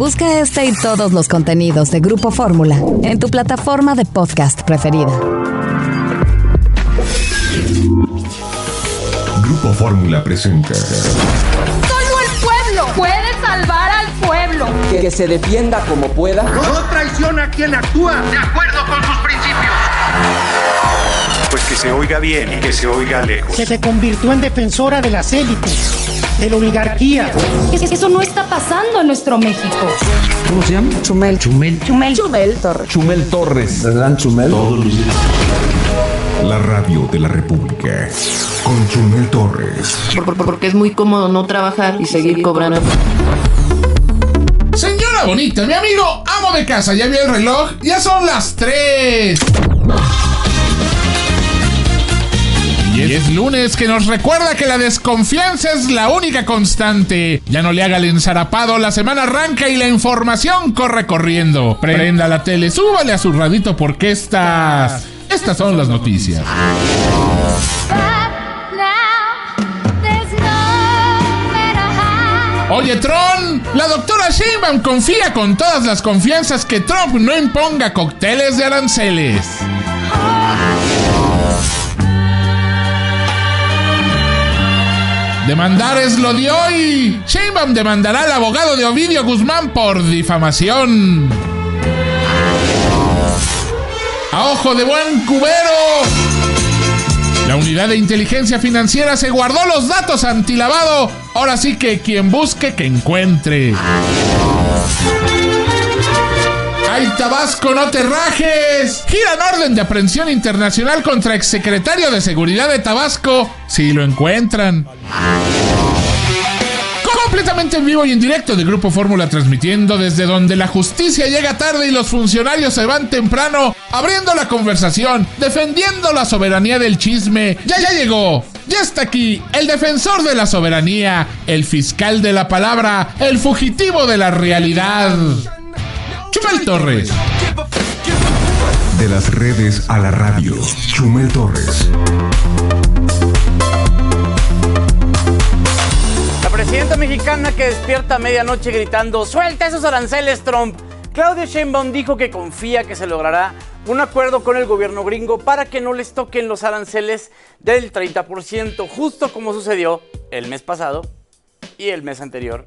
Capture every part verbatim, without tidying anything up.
Busca este y todos los contenidos de Grupo Fórmula en tu plataforma de podcast preferida. Grupo Fórmula presenta. Solo el pueblo puede salvar al pueblo. Que, que se defienda como pueda. No traiciona a quien actúa de acuerdo con sus principios. Pues que se oiga bien y que se oiga lejos. Que se convirtió en defensora de las élites, de la oligarquía. Eso no está pasando en nuestro México. ¿Cómo se llama? Chumel. Chumel. Chumel. Chumel Torres. Chumel Torres. ¿Verdad, Chumel? Todos los días. La radio de la República con Chumel Torres. Por, por, porque es muy cómodo no trabajar y seguir cobrando. Señora bonita, mi amigo, amo de casa, ya vio el reloj, ya son las tres. Y es lunes, que nos recuerda que la desconfianza es la única constante. Ya no le haga el ensarapado, la semana arranca y la información corre corriendo. Prenda la tele, súbale a su radito porque estas... Estas son las noticias. Oye, Tron, la doctora Sheinbaum confía con todas las confianzas que Trump no imponga cócteles de aranceles. Demandar es lo de hoy. Sheinbaum demandará al abogado de Ovidio Guzmán por difamación. ¡A ojo de buen cubero! La unidad de inteligencia financiera se guardó los datos antilavado. Ahora sí que quien busque, que encuentre. ¡Ay, Tabasco, no te rajes! Giran orden de aprehensión internacional contra exsecretario de Seguridad de Tabasco, si lo encuentran. Completamente en vivo y en directo de Grupo Fórmula, transmitiendo desde donde la justicia llega tarde y los funcionarios se van temprano, abriendo la conversación, defendiendo la soberanía del chisme. Ya, ya llegó, ya está aquí, el defensor de la soberanía, el fiscal de la palabra, el fugitivo de la realidad. Chumel Torres. De las redes a la radio, Chumel Torres. Presidenta mexicana que despierta a medianoche gritando ¡suelta esos aranceles, Trump! Claudia Sheinbaum dijo que confía que se logrará un acuerdo con el gobierno gringo para que no les toquen los aranceles del treinta por ciento, justo como sucedió el mes pasado y el mes anterior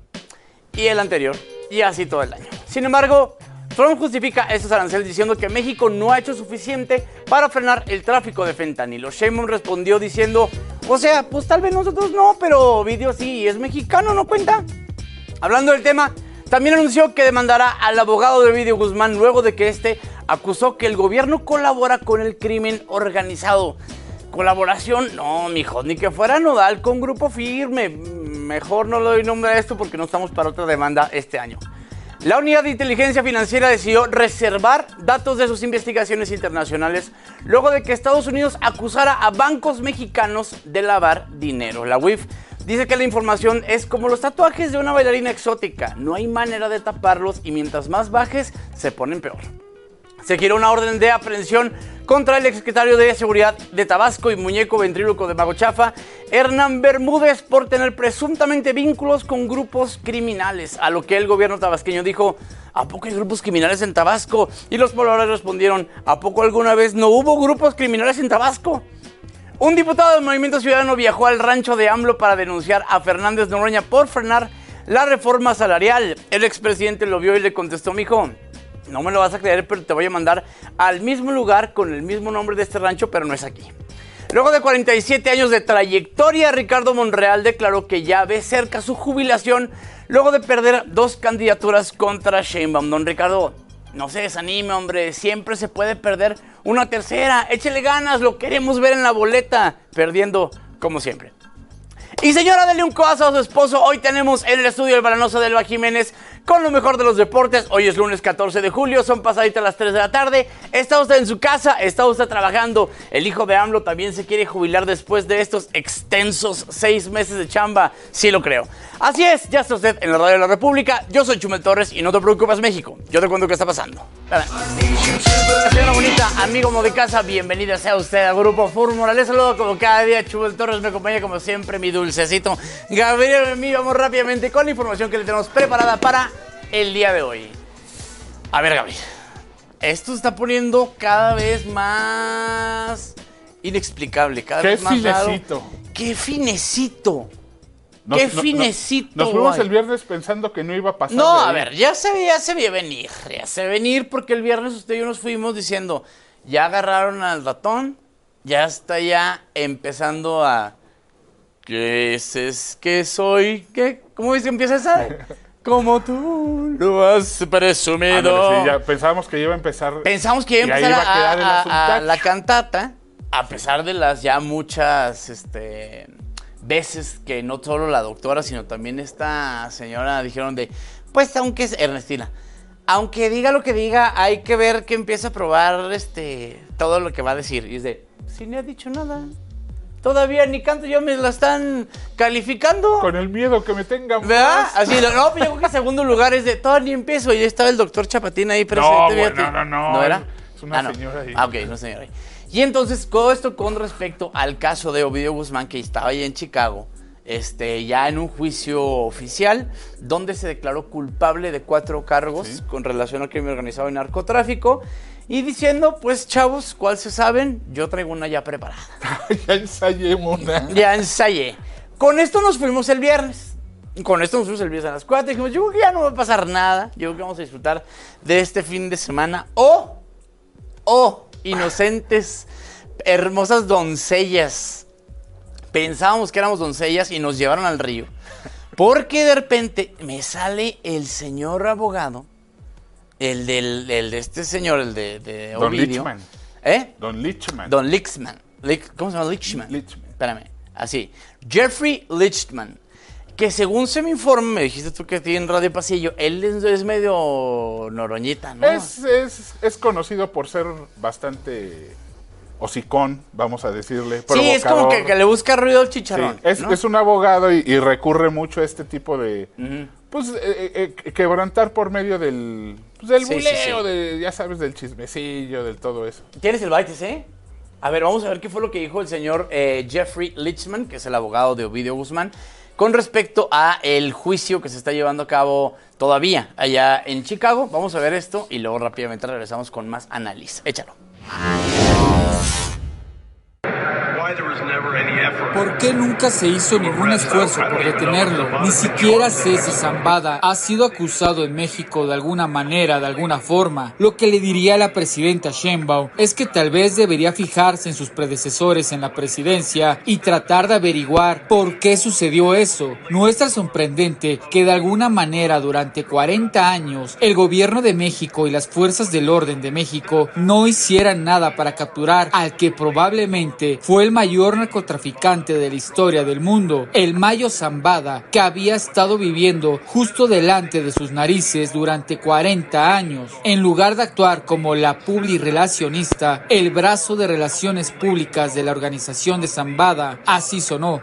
y el anterior y así todo el año. Sin embargo, Trump justifica estos aranceles diciendo que México no ha hecho suficiente para frenar el tráfico de fentanilo. Sheinbaum respondió diciendo, o sea, pues tal vez nosotros no, pero Ovidio sí, es mexicano, ¿no cuenta? Hablando del tema, también anunció que demandará al abogado de Ovidio Guzmán luego de que este acusó que el gobierno colabora con el crimen organizado. ¿Colaboración? No, mijo, ni que fuera Nodal con Grupo Firme. Mejor no le doy nombre a esto porque no estamos para otra demanda este año. La unidad de inteligencia financiera decidió reservar datos de sus investigaciones internacionales luego de que Estados Unidos acusara a bancos mexicanos de lavar dinero. La U I F dice que la información es como los tatuajes de una bailarina exótica. No hay manera de taparlos y mientras más bajes, se ponen peor. Se giró una orden de aprehensión contra el exsecretario de Seguridad de Tabasco y muñeco ventríloco de Mago Chafa, Hernán Bermúdez, por tener presuntamente vínculos con grupos criminales. A lo que el gobierno tabasqueño dijo, ¿a poco hay grupos criminales en Tabasco? Y los pobladores respondieron, ¿a poco alguna vez no hubo grupos criminales en Tabasco? Un diputado del Movimiento Ciudadano viajó al rancho de AMLO para denunciar a Fernández Noroña por frenar la reforma salarial. El expresidente lo vio y le contestó, mijo, no me lo vas a creer, pero te voy a mandar al mismo lugar con el mismo nombre de este rancho, pero no es aquí. Luego de cuarenta y siete años de trayectoria, Ricardo Monreal declaró que ya ve cerca su jubilación luego de perder dos candidaturas contra Sheinbaum. Don Ricardo, no se desanime, hombre, siempre se puede perder una tercera. Échele ganas, lo queremos ver en la boleta, perdiendo como siempre. Y señora, dele un codazo a su esposo. Hoy tenemos en el estudio el balanoso de Elba Jiménez con lo mejor de los deportes. Hoy es lunes catorce de julio, son pasaditas las tres de la tarde. Está usted en su casa, está usted trabajando. El hijo de AMLO también se quiere jubilar después de estos extensos seis meses de chamba. Sí lo creo. Así es, ya está usted en la radio de la República. Yo soy Chumel Torres y no te preocupes, México. Yo te cuento qué está pasando. Señora bonita, amigo mo de casa, bienvenida sea usted al Grupo Fórmula. Les saludo como cada día, Chumel Torres, me acompaña como siempre mi dulcecito Gabriel. Mí, vamos rápidamente con la información que le tenemos preparada para el día de hoy. A ver, Gaby. Esto se está poniendo cada vez más inexplicable, cada Qué vez más finecito. raro. ¡Qué finecito! Nos, ¡Qué no, finecito! no, nos fuimos guay. el viernes pensando que no iba a pasar. No, de a ahí. ver, ya se, ya se veía venir, ya se veía venir porque el viernes usted y yo nos fuimos diciendo, ya agarraron al ratón, ya está ya empezando a... ¿Qué es, es que soy? ¿Qué? ¿Cómo dice empieza esa? Como tú lo has presumido. Ándale, sí, ya pensábamos que iba a empezar. Pensamos que iba a y ahí empezar iba a quedar el a, a- a asuntacho. la cantata, a pesar de las ya muchas este, veces que no solo la doctora, sino también esta señora dijeron de, pues aunque es Ernestina, aunque diga lo que diga, hay que ver que empieza a probar este, todo lo que va a decir. Y es de, si ni ha dicho nada. Todavía ni canto, yo me la están calificando. Con el miedo que me tengan. ¿Verdad? más. Así, no, pues yo creo que en segundo lugar es de, todavía ni empiezo. Y estaba el doctor Chapatín ahí presente. No, fíjate. bueno, no, no, ¿No era? es una Ah, no. señora ahí. Ah, ok, es una señora ahí. Y entonces, todo esto con respecto al caso de Ovidio Guzmán, que estaba ahí en Chicago, este, ya en un juicio oficial, donde se declaró culpable de cuatro cargos Sí. con relación al crimen organizado y narcotráfico. Y diciendo, pues, chavos, ¿cuál se saben? Yo traigo una ya preparada. Ya ensayé una. Ya ensayé. Con esto nos fuimos el viernes. Con esto nos fuimos el viernes a las cuatro. Dijimos, yo creo que ya no va a pasar nada. Yo creo que vamos a disfrutar de este fin de semana. O, o, inocentes, hermosas doncellas. Pensábamos que éramos doncellas y nos llevaron al río. Porque de repente me sale el señor abogado, el, del, el de este señor, el de, de Don Ovidio. Lichman. ¿Eh? Don Lichman. Don Lichman. Lich- ¿Cómo se llama? Lichman. Lichman. Espérame. Así. Jeffrey Lichtman. Que según se me informa, me dijiste tú que tiene en Radio Pasillo, él es, es medio noroñita, ¿no? Es, es, es conocido por ser bastante hocicón, vamos a decirle. Sí, es como que, que le busca ruido al Sí, chicharrón. es, ¿no? es un abogado y, y recurre mucho a este tipo de... Ujú. Pues eh, eh, quebrantar por medio del... Pues del Sí, sí, buleo, sí. de, ya sabes, del chismecillo, del todo eso. ¿Tienes el baite, eh? A ver, vamos a ver qué fue lo que dijo el señor eh, Jeffrey Lichtman, que es el abogado de Ovidio Guzmán, con respecto a el juicio que se está llevando a cabo todavía allá en Chicago. Vamos a ver esto y luego rápidamente regresamos con más análisis. Échalo. ¿Por qué nunca se hizo ningún esfuerzo por detenerlo? Ni siquiera sé si Zambada ha sido acusado en México de alguna manera, de alguna forma. Lo que le diría a la presidenta Sheinbaum es que tal vez debería fijarse en sus predecesores en la presidencia y tratar de averiguar por qué sucedió eso. No es tan sorprendente que de alguna manera durante cuarenta años el gobierno de México y las fuerzas del orden de México no hicieran nada para capturar al que probablemente fue el mayor narcotraficante de la historia del mundo, el Mayo Zambada, que había estado viviendo justo delante de sus narices durante cuarenta años. En lugar de actuar como la publirelacionista, el brazo de relaciones públicas de la organización de Zambada, así sonó.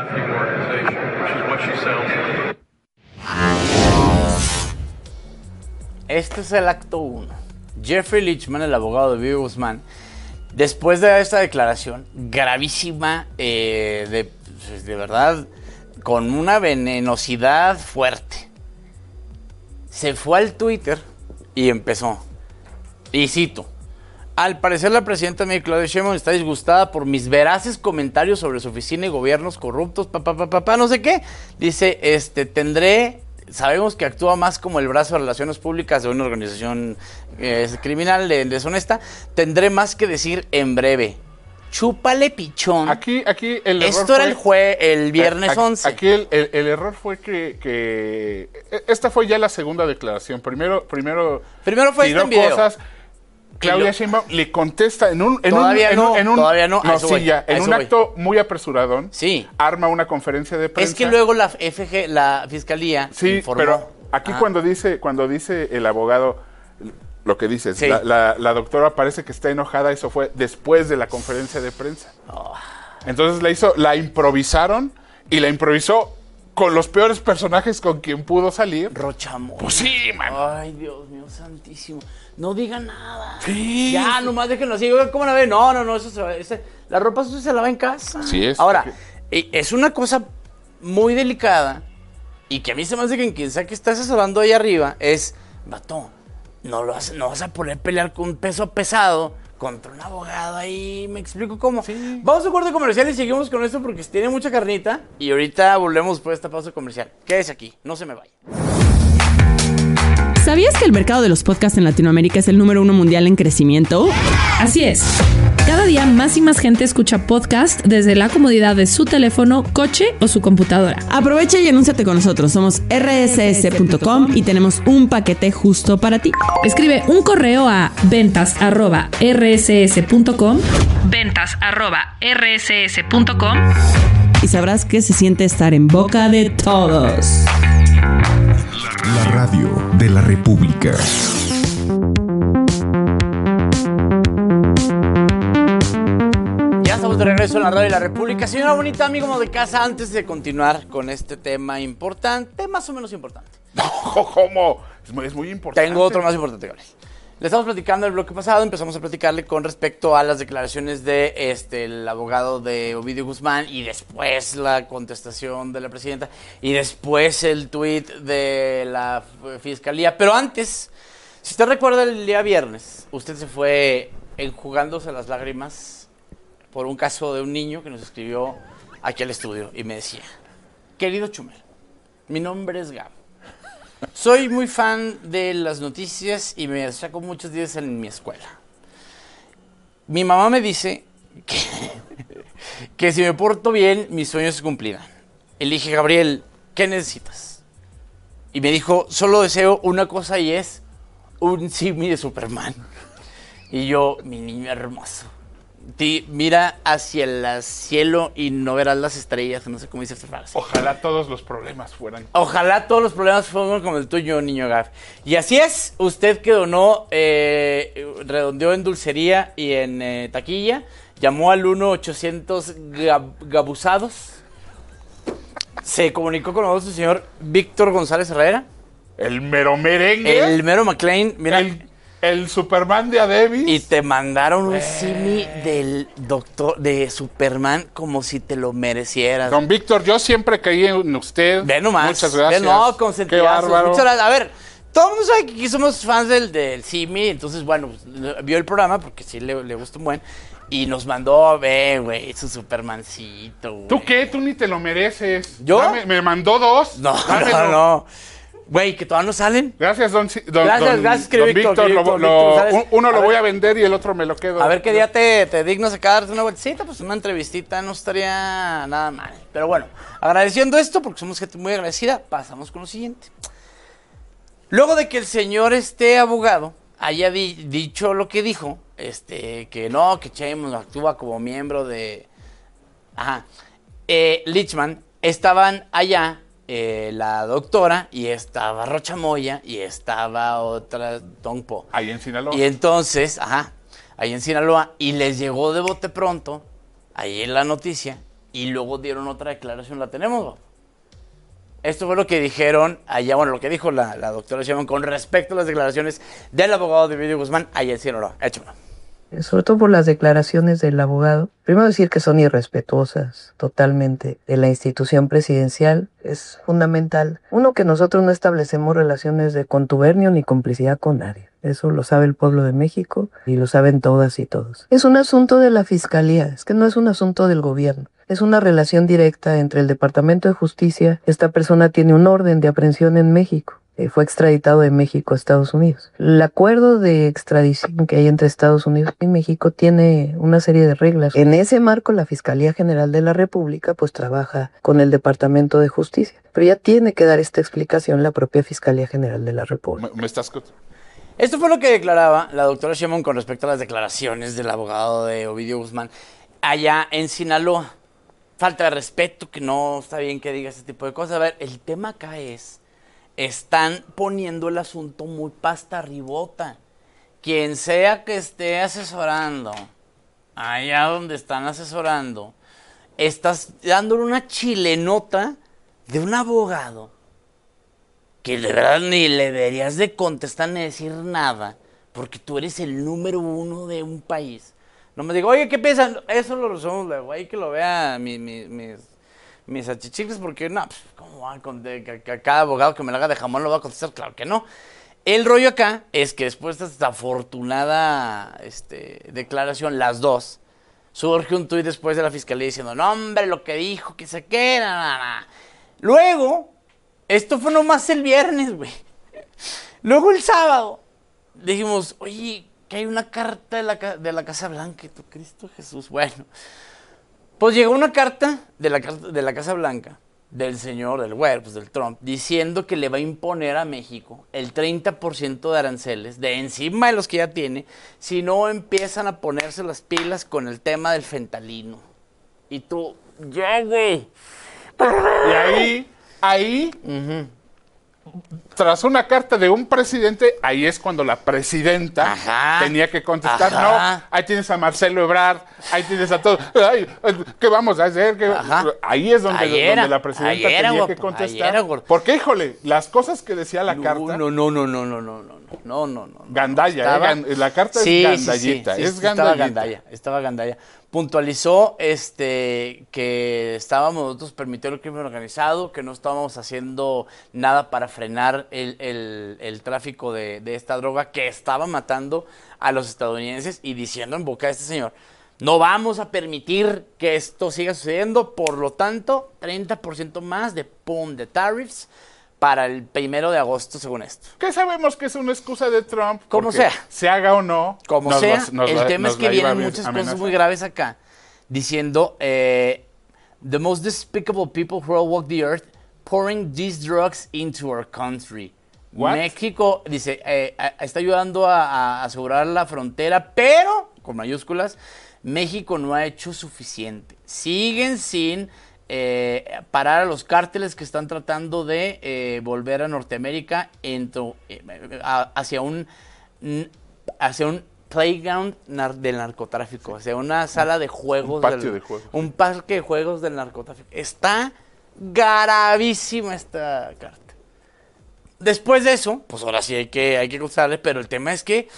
Este es el acto uno. Jeffrey Lichtman, el abogado de Ovidio Guzmán, después de esta declaración gravísima, eh, de, de verdad, con una venenosidad fuerte, se fue al Twitter y empezó. Y cito: al parecer la presidenta Miguel Claudia Sheinbaum está disgustada por mis veraces comentarios sobre su oficina y gobiernos corruptos, papá, papá, papá, no sé qué. Dice, este, tendré... Sabemos que actúa más como el brazo de relaciones públicas de una organización eh, criminal de, deshonesta. Tendré más que decir en breve. Chúpale pichón. Aquí, aquí el error Esto era fue- el jue el viernes Aquí- once. Aquí el, el- el error fue que, que... Esta fue ya la segunda declaración. Primero, primero, Primero fue tiró este en video. cosas. Claudia Y lo- Sheinbaum le contesta en un... En Todavía un, en no, un- en un- todavía no, a No, eso sí, voy, ya, a en eso un voy. acto muy apresuradón. Sí. Arma una conferencia de prensa. Es que luego la F G, la fiscalía, Sí, informó. pero aquí Ah. cuando dice cuando dice el abogado lo que dices, Sí. la, la- la doctora parece que está enojada, eso fue después de la conferencia de prensa. Oh. Entonces la hizo, la improvisaron y la improvisó con los peores personajes con quien pudo salir. Rochamón. Pues sí, man. Ay, Dios mío, santísimo. No diga nada. Sí. Ya, nomás déjenlo así. Oiga, ¿cómo la ve? No, no, no, eso se va. ese- la ropa sucia se lava en casa. Así es. Ahora, Porque- eh, es una cosa muy delicada Y que a mí se me hace que en quien sea que está asesorando ahí arriba es, vato, no, lo vas, no vas a poder pelear con un peso pesado contra un abogado ahí, me explico cómo. Sí. Vamos a un corte comercial y seguimos con esto porque tiene mucha carnita. Y ahorita volvemos después de esta pausa comercial. Quédese aquí, no se me vaya. ¿Sabías que el mercado de los podcasts en Latinoamérica es el número uno mundial en crecimiento? Así es. Cada día más y más gente escucha podcast desde la comodidad de su teléfono, coche o su computadora. Aprovecha y anúnciate con nosotros. Somos erre ese ese punto com y tenemos un paquete justo para ti. Escribe un correo a ventas arroba erre ese ese punto com, ventas arroba erre ese ese punto com y sabrás que se siente estar en boca de todos. La radio de la República. Ya estamos de regreso en la radio de la República. Señora bonita, amigo de casa, antes de continuar con este tema importante, más o menos importante. No, ¿cómo? Es muy, es muy importante. Tengo otro más importante, Gabriel. Le estamos platicando el bloque pasado, empezamos a platicarle con respecto a las declaraciones de este el abogado de Ovidio Guzmán y después la contestación de la presidenta y después el tuit de la fiscalía. Pero antes, si usted recuerda el día viernes, usted se fue enjugándose las lágrimas por un caso de un niño que nos escribió aquí al estudio y me decía, querido Chumel, mi nombre es Gab. Soy muy fan de las noticias y me saco muchos días en mi escuela. Mi mamá me dice que, que si me porto bien, mis sueños se cumplirán. Y le dije, Gabriel, ¿qué necesitas? Y me dijo, solo deseo una cosa y es un simi de Superman. Y yo, mi niño hermoso, ti, mira hacia el cielo y no verás las estrellas, no sé cómo dice esta frase. Ojalá todos los problemas fueran. Ojalá todos los problemas fueran como el tuyo, niño Gab. Y así es, usted que donó, eh, redondeó en dulcería y en eh, taquilla, llamó al uno ochocientos gab gabusados, se comunicó con nosotros el señor Víctor González Herrera. El mero merengue. El mero McLean, mira. El... El Superman de Adebis. Y te mandaron un simi del doctor, de Superman, como si te lo merecieras. Don Víctor, yo siempre caí en usted. Ve nomás. Muchas gracias. Ve, no, consentidazos. Qué bárbaro. Muchas gracias. A ver, todo el mundo sabe que aquí somos fans del, del simi, entonces, bueno, pues, vio el programa, porque sí le, le gusta un buen, y nos mandó, ve, güey, su Supermancito, güey. ¿Tú qué? Tú ni te lo mereces. ¿Yo? Dame, me mandó dos. No, Dámelo. no, no. Güey, que todavía no salen. Gracias, don, don, gracias, don, gracias, don Víctor, Víctor. Víctor, Lo, Víctor lo, uno a lo ver, voy a vender y el otro me lo quedo. A ver qué día te, te dignas acá darte una vueltecita, pues una entrevistita no estaría nada mal. Pero bueno, agradeciendo esto, porque somos gente muy agradecida, pasamos con lo siguiente. Luego de que el señor este abogado haya di, dicho lo que dijo, este, que no, que Sheinbaum actúa como miembro de... Ajá. Eh, Lichman, estaban allá eh, la doctora y estaba Rocha Moya y estaba otra Don Po. Ahí en Sinaloa. Y entonces, ajá, ahí en Sinaloa, y les llegó de bote pronto, ahí en la noticia, y luego dieron otra declaración, la tenemos, Bob. Esto fue lo que dijeron allá, bueno, lo que dijo la, la doctora Sheinbaum con respecto a las declaraciones del abogado de Ovidio Guzmán allá en Sinaloa. Échalo. Sobre todo por las declaraciones del abogado. Primero decir que son irrespetuosas totalmente de la institución presidencial. Es fundamental. Uno, que nosotros no establecemos relaciones de contubernio ni complicidad con nadie. Eso lo sabe el pueblo de México y lo saben todas y todos. Es un asunto de la Fiscalía, es que no es un asunto del gobierno. Es una relación directa entre el Departamento de Justicia. Esta persona tiene un orden de aprehensión en México. Eh, fue extraditado de México a Estados Unidos. El acuerdo de extradición que hay entre Estados Unidos y México tiene una serie de reglas. En ese marco, la Fiscalía General de la República pues trabaja con el Departamento de Justicia. Pero ya tiene que dar esta explicación la propia Fiscalía General de la República. Me, me estás... Esto fue lo que declaraba la doctora Sheinbaum con respecto a las declaraciones del abogado de Ovidio Guzmán allá en Sinaloa. Falta de respeto, que no está bien que diga ese tipo de cosas. A ver, el tema acá es... Están poniendo el asunto muy pasta arribota. Quien sea que esté asesorando, allá donde están asesorando, estás dándole una chilenota de un abogado que de verdad ni le deberías de contestar ni decir nada, porque tú eres el número uno de un país. No me digo, oye, ¿qué piensan? Eso lo resuelvo luego, ahí que lo vea mi, mi, mis, mis achichicles, porque no, pues, ¿cómo va? Con de, que, que cada abogado que me la haga de jamón lo va a contestar, claro que no. El rollo acá es que después de esta afortunada este, declaración, las dos, surge un tuit después de la fiscalía diciendo, no, hombre, lo que dijo, que se queda, na, na. Luego, esto fue nomás el viernes, güey. Luego el sábado, dijimos, oye, que hay una carta de la, de la Casa Blanca, y tú, Cristo Jesús, bueno. Pues llegó una carta de la, de la Casa Blanca, del señor, del güey, pues del Trump, diciendo que le va a imponer a México el treinta por ciento de aranceles, de encima de los que ya tiene, si no empiezan a ponerse las pilas con el tema del fentanilo. Y tú, ya, güey. Y ahí, ahí, uh-huh. tras una carta de un presidente, ahí es cuando la presidenta Ajá. tenía que contestar. Ajá. No, ahí tienes a Marcelo Ebrard, ahí tienes a todos. Ay, ¿qué vamos a hacer? ¿Qué? Ahí es donde, donde la presidenta era, tenía guapo, que contestar. Era, Porque, híjole, las cosas que decía la no, carta... No, no, no, no, no, no, no, no, no, no. Gandalla, estaba, eh, la carta sí, es gandallita, sí, sí, es sí, gandallita. Estaba gandalla, estaba gandalla. Puntualizó este, que estábamos nosotros permitiendo el crimen organizado, que no estábamos haciendo nada para frenar el, el, el tráfico de, de esta droga que estaba matando a los estadounidenses, y diciendo en boca de este señor, no vamos a permitir que esto siga sucediendo, por lo tanto, treinta por ciento más de pum, de tariffs para el primero de agosto, según esto. Que sabemos que es una excusa de Trump. Como sea. Se haga o no. Como nos sea. Nos, nos el la, tema es que vienen muchas amenaza. cosas muy graves acá. Diciendo, eh, the most despicable people who walk the earth pouring these drugs into our country. What? México, dice, eh, está ayudando a, a asegurar la frontera, pero, con mayúsculas, México no ha hecho suficiente. Siguen sin... Eh, parar a los cárteles que están tratando de eh, volver a Norteamérica entro, eh, a, hacia un hacia un playground nar del narcotráfico, hacia una sala de juegos, un patio del, de juegos, un parque de juegos del narcotráfico. Está gravísima esta carta. Después de eso, pues ahora sí hay que hay que contarle, pero el tema es que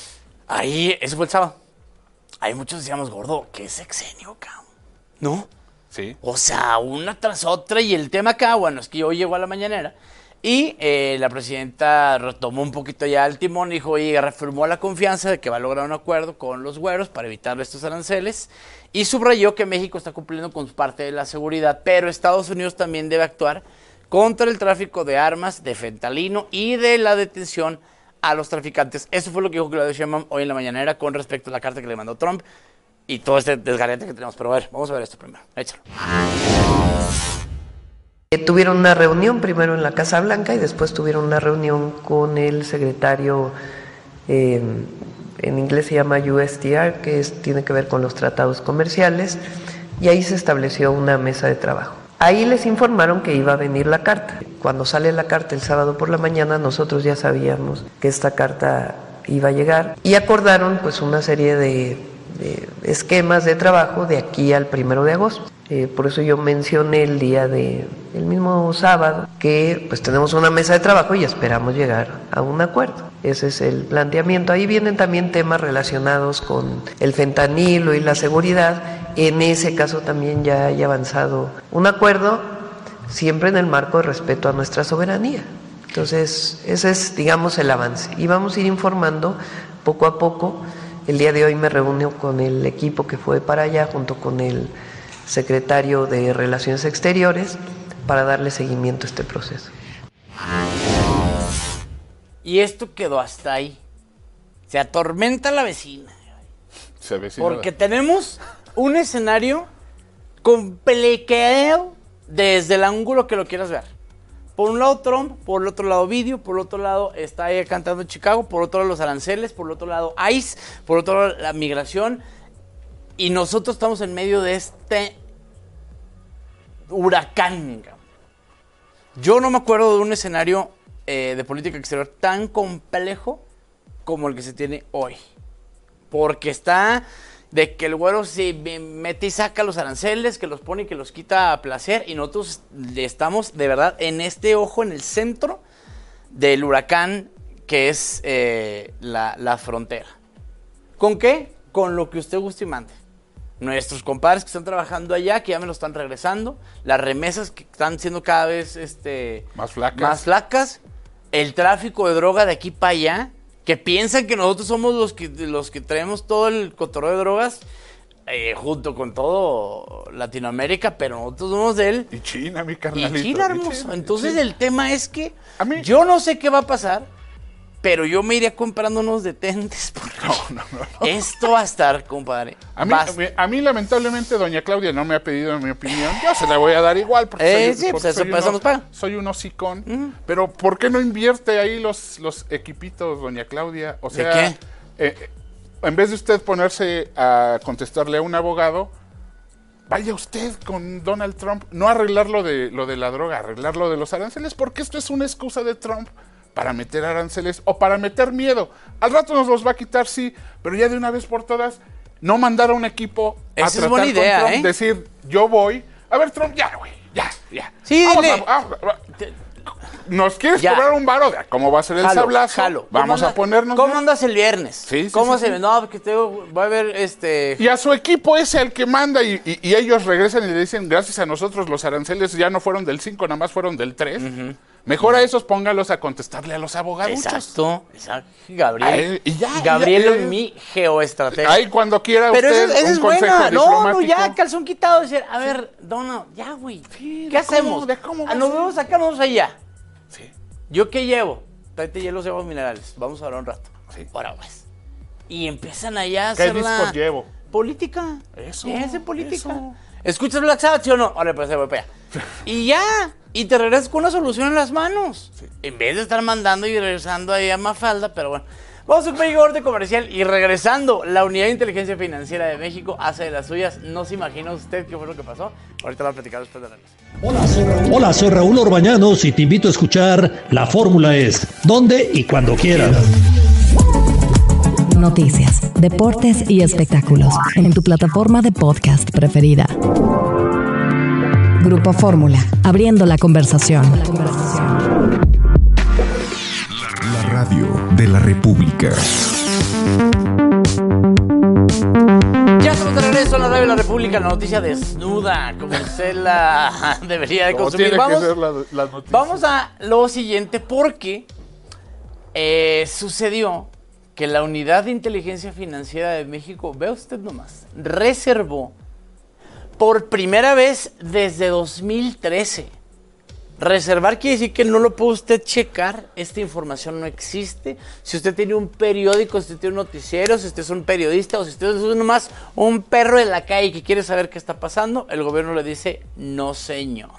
ahí, eso fue el sábado. Ahí muchos decíamos, gordo, ¿qué sexenio, cabrón? ¿No? Sí. O sea, una tras otra, y el tema acá, bueno, es que yo llego a la mañanera y eh, la presidenta retomó un poquito ya el timón y dijo, oye, reafirmó la confianza de que va a lograr un acuerdo con los güeros para evitar estos aranceles, y subrayó que México está cumpliendo con su parte de la seguridad, pero Estados Unidos también debe actuar contra el tráfico de armas, de fentanilo y de la detención a los traficantes. Eso fue lo que dijo Claudia Sheinbaum hoy en la mañanera con respecto a la carta que le mandó Trump y todo este desgarrete que tenemos. Pero a ver, vamos a ver esto primero. Échalo. Tuvieron una reunión primero en la Casa Blanca y después tuvieron una reunión con el secretario, eh, en inglés se llama U S T R, que es, tiene que ver con los tratados comerciales, y ahí se estableció una mesa de trabajo. Ahí les informaron que iba a venir la carta. Cuando sale la carta el sábado por la mañana, nosotros ya sabíamos que esta carta iba a llegar y acordaron pues una serie de, de esquemas de trabajo de aquí al primero de agosto. Eh, por eso yo mencioné el día de el mismo sábado que pues tenemos una mesa de trabajo y esperamos llegar a un acuerdo. Ese es el planteamiento. Ahí vienen también temas relacionados con el fentanilo y la seguridad. En ese caso también ya hay avanzado un acuerdo, siempre en el marco de respeto a nuestra soberanía. Entonces, ese es, digamos, el avance. Y vamos a ir informando poco a poco. El día de hoy me reúno con el equipo que fue para allá, junto con el secretario de Relaciones Exteriores, para darle seguimiento a este proceso. Y esto quedó hasta ahí. Se atormenta la vecina. Se avecina. Porque tenemos un escenario complicado desde el ángulo que lo quieras ver. Por un lado Trump, por el otro lado Video, por el otro lado está ahí cantando en Chicago, por otro lado los aranceles, por el otro lado ICE, por otro lado la migración. Y nosotros estamos en medio de este huracán. Yo no me acuerdo de un escenario eh, de política exterior tan complejo como el que se tiene hoy. Porque está de que el güero se mete y saca los aranceles, que los pone y que los quita a placer, y nosotros estamos de verdad en este ojo, en el centro del huracán que es eh, la, la frontera. ¿Con qué? Con lo que usted guste y mande. nuestros compadres que están trabajando allá, que ya me lo están regresando, las remesas que están siendo cada vez este, más flacas. más flacas, el tráfico de droga de aquí para allá, que piensan que nosotros somos los que, los que traemos todo el cotorreo de drogas, eh, junto con todo Latinoamérica, pero nosotros somos de él. Y China, mi carnalito. Y China, hermoso. Y China, Entonces China. el tema es que yo no sé qué va a pasar, pero yo me iría comprando unos detentes porque no, no, no, no. esto va a estar, compadre. A mí, a, mí, a mí, lamentablemente, doña Claudia no me ha pedido mi opinión. Yo se la voy a dar igual porque eh, soy, sí, porque pues soy, eso, uno, nos paga. soy un hocicón. Mm. Pero ¿por qué no invierte ahí los, los equipitos, doña Claudia? O sea, ¿de qué? Eh, en vez de usted ponerse a contestarle a un abogado, vaya usted con Donald Trump, no arreglar lo de, lo de la droga, arreglar lo de los aranceles, porque esto es una excusa de Trump para meter aranceles o para meter miedo. Al rato nos los va a quitar, sí, pero ya de una vez por todas, no mandar a un equipo Esa a es tratar buena con idea, Trump, ¿eh? decir, yo voy, a ver Trump, ya, güey, ya, ya. Sí, Vamos dile. a, a, a, ¿Nos quieres ya. cobrar un varo? ¿Cómo va a ser el Jalo, sablazo? jalo. Vamos anda, a ponernos... ¿Cómo ya? andas el viernes? Sí, sí, ¿Cómo sí, se sí. No, porque te, va a haber este... Y a su equipo es el que manda y, y, y ellos regresan y le dicen, gracias a nosotros los aranceles ya no fueron del cinco, nada más fueron del tres. Uh-huh. Mejor a esos póngalos a contestarle a los abogados. Exacto, exacto. Gabriel. Ay, y ya, Gabriel ya, ya, es mi geoestratega. Ahí cuando quiera Pero usted eso, eso un es consejo buena. No, diplomático. no, ya, calzón quitado. Decir, a ver, Donald, ya, güey. Sí, ¿Qué hacemos? ¿De cómo Ah, nos vemos acá, nos vemos allá. Sí. ¿Yo qué llevo? Tráete hielos y aguas minerales. Vamos a hablar un rato. Sí. Ahora, pues. Y empiezan allá a ¿Qué hacer disco la... llevo? Política. Eso. Es de política. Eso. ¿Escuchas Black Sabbath, sí o no? Ahora, pues, se voy para allá. Y ya. Y te regresas con una solución en las manos. Sí. En vez de estar mandando y regresando ahí a Mafalda, pero bueno. Vamos a un pequeño corte comercial y regresando, la Unidad de Inteligencia Financiera de México hace de las suyas. No se imagina usted qué fue lo que pasó. Ahorita lo platicamos después de la regreso. Hola soy, Raúl. Hola, soy Raúl Orbañanos y te invito a escuchar La Fórmula Es, donde y cuando quieras. Noticias, deportes y espectáculos en tu plataforma de podcast preferida. Grupo Fórmula, abriendo la conversación. La conversación. La radio de la República. Ya estamos de regreso en la radio de la República, la noticia desnuda, como usted la debería de consumir. Vamos, la, la vamos a lo siguiente, porque eh, sucedió que la Unidad de Inteligencia Financiera de México, vea usted nomás, reservó por primera vez desde dos mil trece. Reservar quiere decir que no lo puede usted checar, esta información no existe. Si usted tiene un periódico, si usted tiene un noticiero, si usted es un periodista o si usted es nomás un perro de la calle que quiere saber qué está pasando, el gobierno le dice, no señor.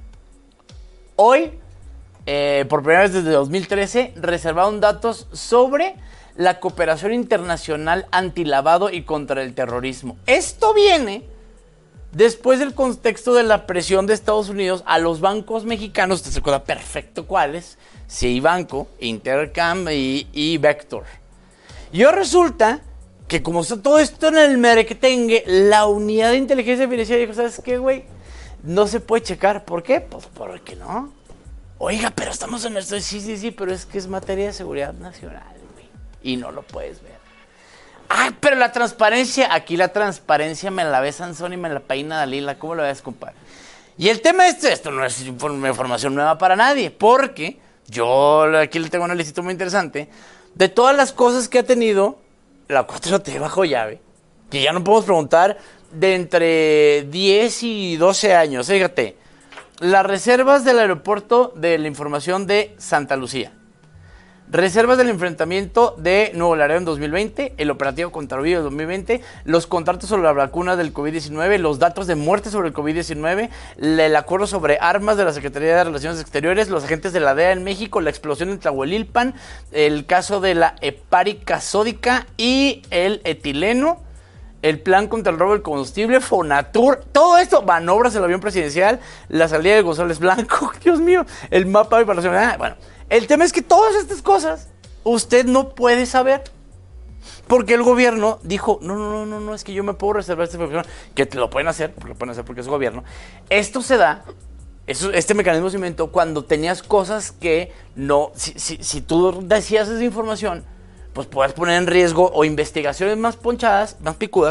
Hoy, eh, por primera vez desde dos mil trece, reservaron datos sobre la cooperación internacional antilavado y contra el terrorismo. Esto viene después del contexto de la presión de Estados Unidos a los bancos mexicanos, usted se acuerda perfecto cuáles, Citibanco, Intercam y, y Vector. Y ahora resulta que como está todo esto en el merequetengue, la Unidad de Inteligencia Financiera dijo, ¿sabes qué, güey? No se puede checar. ¿Por qué? Pues porque no. Oiga, pero estamos en esto. Sí, sí, sí, pero es que es materia de seguridad nacional, güey. Y no lo puedes ver. Ay, pero la transparencia, aquí la transparencia me la ve Sansón y me la peina Dalila, ¿cómo lo ves, compadre? Y el tema es, esto no es información nueva para nadie, porque yo aquí le tengo una listita muy interesante de todas las cosas que ha tenido la cuatro T bajo llave, que ya no podemos preguntar de entre diez y doce años, fíjate, las reservas del aeropuerto de la información de Santa Lucía. Reservas del enfrentamiento de Nuevo Laredo en dos mil veinte, el operativo contra Ovidio en dos mil veinte, los contratos sobre la vacuna del COVID diecinueve, los datos de muerte sobre el COVID diecinueve, el acuerdo sobre armas de la Secretaría de Relaciones Exteriores, los agentes de la D E A en México, la explosión en Tlahuelilpan, el caso de la hepárica sódica y el etileno, el plan contra el robo del combustible, Fonatur, todo esto, manobras del avión presidencial, la salida de González Blanco, Dios mío, el mapa de preparación, ah, bueno. El tema es que todas estas cosas usted no puede saber. Porque el gobierno dijo, no, no, no, no, no, es que yo me puedo reservar esta información. Que te lo pueden hacer, lo pueden hacer porque es gobierno. Esto se da, eso, este mecanismo se inventó cuando tenías cosas que no, si, si, si tú decías esa información, pues puedes poner en riesgo o investigaciones más ponchadas, más picudas,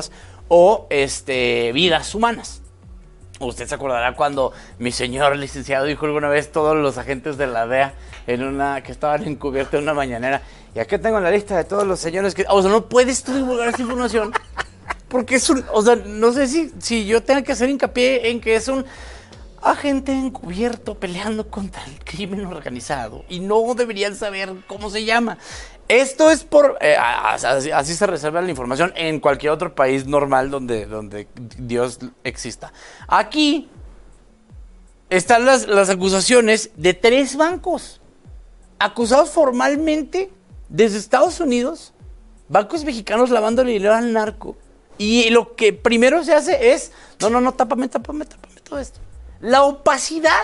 o este, vidas humanas. Usted se acordará cuando mi señor licenciado dijo alguna vez todos los agentes de la D E A en una que estaban encubiertos en una mañanera. Y aquí tengo la lista de todos los señores que... O sea, no puedes tú divulgar esa información porque es un... O sea, no sé si, si yo tengo que hacer hincapié en que es un agente encubierto peleando contra el crimen organizado y no deberían saber cómo se llama. Esto es por... Eh, así, así se reserva la información en cualquier otro país normal donde, donde Dios exista. Aquí están las, las acusaciones de tres bancos acusados formalmente desde Estados Unidos, bancos mexicanos lavándole dinero al narco. Y lo que primero se hace es, no, no, no, tápame, tápame, tápame todo esto. La opacidad.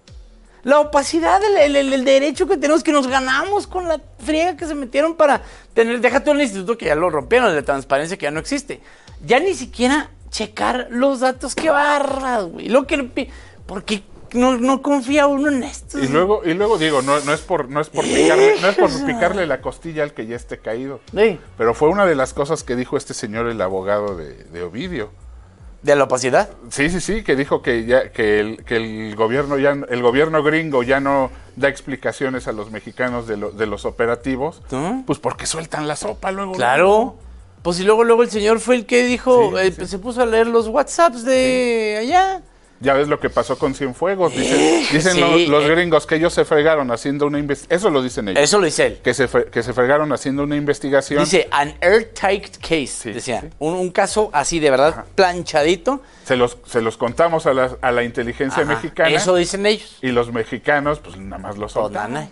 La opacidad, el, el, el derecho que tenemos, que nos ganamos con la friega que se metieron para tener, déjate el instituto que ya lo rompieron, el de transparencia que ya no existe. Ya ni siquiera checar los datos, qué barras, güey. Lo que, porque no, no confía uno en esto. Y luego, y luego digo, no, no es por, no es por picarle, no es por picarle la costilla al que ya esté caído. Sí. Pero fue una de las cosas que dijo este señor, el abogado de, de Ovidio. ¿De la opacidad? Sí, sí, sí, que dijo que ya que el, que el gobierno ya el gobierno gringo ya no da explicaciones a los mexicanos de, lo, de los operativos, ¿tú? Pues porque sueltan la sopa luego. Claro. Luego. Pues y luego luego el señor fue el que dijo, sí, eh, sí. se puso a leer los WhatsApps de sí. allá. Ya ves lo que pasó con Cienfuegos, dicen, dicen sí, los, los gringos que ellos se fregaron haciendo una investigación, eso lo dicen ellos. Eso lo dice él. Que se, que se fregaron haciendo una investigación. Dice, an airtight case, sí, decía, sí. Un, un caso así de verdad, ajá, planchadito. Se los, se los contamos a la, a la inteligencia ajá, mexicana. Eso dicen ellos. Y los mexicanos, pues nada más lo soltaron.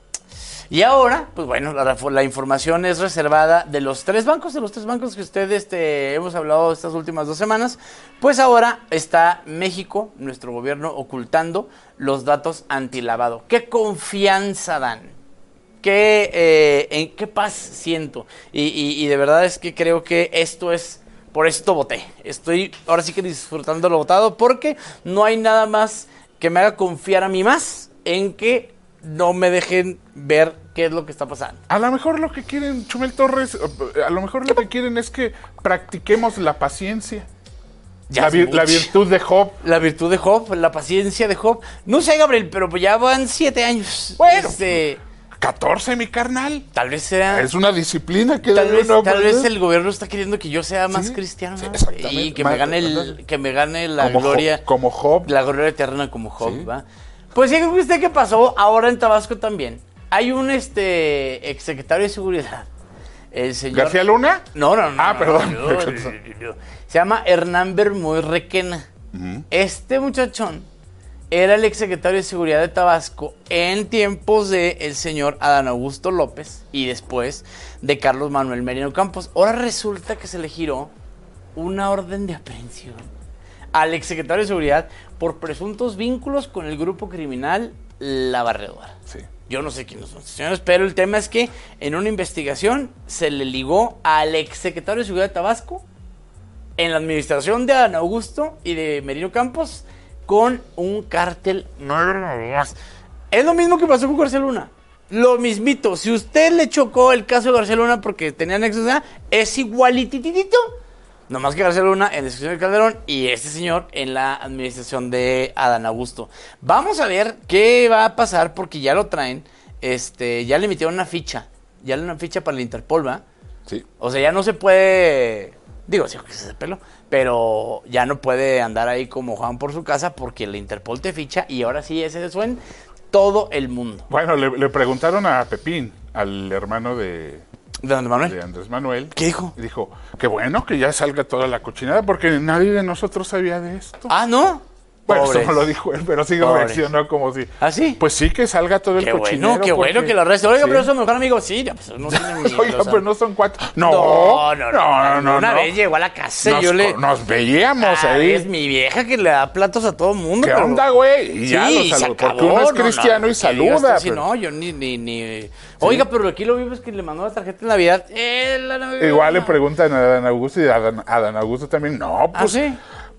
Y ahora, pues bueno, la, la información es reservada de los tres bancos, de los tres bancos que ustedes este, hemos hablado estas últimas dos semanas. Pues ahora está México, nuestro gobierno, ocultando los datos antilavado. ¿Qué confianza dan? ¿Qué, eh, en qué paz siento? Y, y, y de verdad es que creo que esto es, por esto voté. Estoy ahora sí que disfrutando lo votado porque no hay nada más que me haga confiar a mí más en que no me dejen ver qué es lo que está pasando. A lo mejor lo que quieren, Chumel Torres, a lo mejor lo que quieren es que practiquemos la paciencia. La, vir, la virtud de Job. La virtud de Job, la paciencia de Job. No sé, Gabriel, pero pues ya van siete años. Bueno, este... catorce, mi carnal. Tal vez sea... Es una disciplina que... Tal, vez, no, tal vez el gobierno está queriendo que yo sea más sí, cristiano. Sí, y que me gane, el, que me gane la como gloria... Job, como Job. La gloria eterna como Job, sí. ¿Va? Pues sí, ¿viste qué pasó ahora en Tabasco también? Hay un este exsecretario de Seguridad, el señor... ¿García Luna? No, no, no. Ah, no, perdón. No, no, no, no. Se llama Hernán Bermúdez Requena. Uh-huh. Este muchachón era el exsecretario de Seguridad de Tabasco en tiempos del señor Adán Augusto López y después de Carlos Manuel Merino Campos. Ahora resulta que se le giró una orden de aprehensión al exsecretario de Seguridad por presuntos vínculos con el grupo criminal La Barredora. Sí. Yo no sé quiénes son estos señores, pero el tema es que en una investigación se le ligó al exsecretario de Seguridad de Tabasco en la administración de Adán Augusto y de Merino Campos con un cártel. Es lo mismo que pasó con García Luna. Lo mismito. Si usted le chocó el caso de García Luna porque tenía nexos, es igualititito. Nomás que García Luna en la administración de Calderón y este señor en la administración de Adán Augusto. Vamos a ver qué va a pasar porque ya lo traen. Este, ya le emitieron una ficha. Ya le una ficha para la Interpol, ¿va? Sí. O sea, ya no se puede... Digo, sí, que se pelo. Pero ya no puede andar ahí como Juan por su casa porque la Interpol te ficha y ahora sí ese es en todo el mundo. Bueno, le, le preguntaron a Pepín, al hermano de... ¿De Andrés Manuel? De Andrés Manuel. ¿Qué dijo? Dijo, qué bueno que ya salga toda la cochinada porque nadie de nosotros sabía de esto. Ah, ¿no? Bueno, Pobres. Eso no lo dijo él, pero sí reaccionó como si... ¿Ah, sí? Pues sí, que salga todo el qué cochinero. Bueno, qué porque... bueno que lo arreste. Oiga, sí. Pero eso mejor amigo, sí. Pues no tienen ni, Oiga, pero no son cuatro. No, no, no. no, no, no no, una no. vez llegó a la casa nos, y yo le... Nos veíamos ah, ahí. Es mi vieja que le da platos a todo el mundo. ¿Qué pero... onda, güey? Y sí, ya lo saludó. Porque uno es cristiano no, no, y saluda. Sí, no, yo ni... ni, ni... Oiga, pero aquí lo vimos que le mandó la tarjeta en Navidad. Eh, la Navidad. Igual le preguntan a Adán Augusto y a Adán, Adán Augusto también. No, pues... ¿Ah, sí?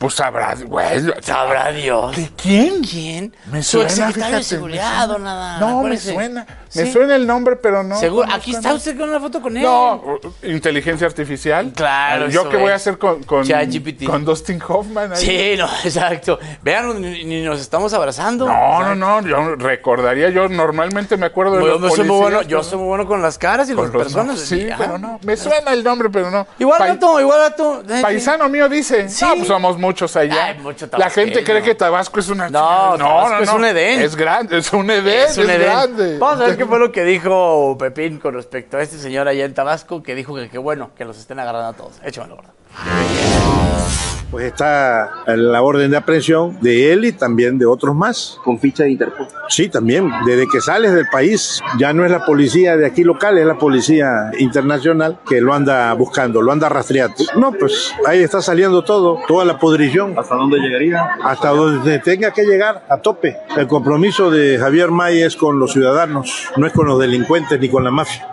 Pues sabrá, güey. Sabrá Dios. ¿De quién? ¿Quién? Me Su suena, exsecretario fíjate, de seguridad, don Adán. No, acuérdese. me suena. ¿Sí? Me suena el nombre, pero no. Seguro. no Aquí suena. está usted con una foto con él. No, inteligencia artificial. Claro. ¿Yo eso qué voy a es. hacer con, con, ChatGPT. con Dustin Hoffman? Ahí? Sí, no, exacto. Vean, ni, ni nos estamos abrazando. No, no, no, yo recordaría, yo normalmente me acuerdo de Yo, los yo soy muy policías, bueno, yo pero soy muy bueno con las caras y con las los personas. nombres, sí, Ajá. pero no, me suena el nombre, pero no. Igual Pa- gato, igual gato. Paisano mío dice, Sí. no, pues somos muchos allá. Ay, mucho La gente tabasqueño. cree que Tabasco es una... No, Tabasco es un Edén. Es grande, es un Edén, es, Es un Edén. grande. Vamos a ver qué fue lo que dijo Pepín con respecto a este señor allá en Tabasco, que dijo que qué bueno que los estén agarrando a todos. Échamelo, gordo. Pues está la orden de aprehensión de él y también de otros más. ¿Con ficha de Interpol? Sí, también. Desde que sales del país, ya no es la policía de aquí local, es la policía internacional que lo anda buscando, lo anda rastreando. No, pues ahí está saliendo todo, toda la podrición. ¿Hasta dónde llegaría? Hasta donde tenga que llegar, a tope. El compromiso de Javier May es con los ciudadanos, no es con los delincuentes ni con la mafia.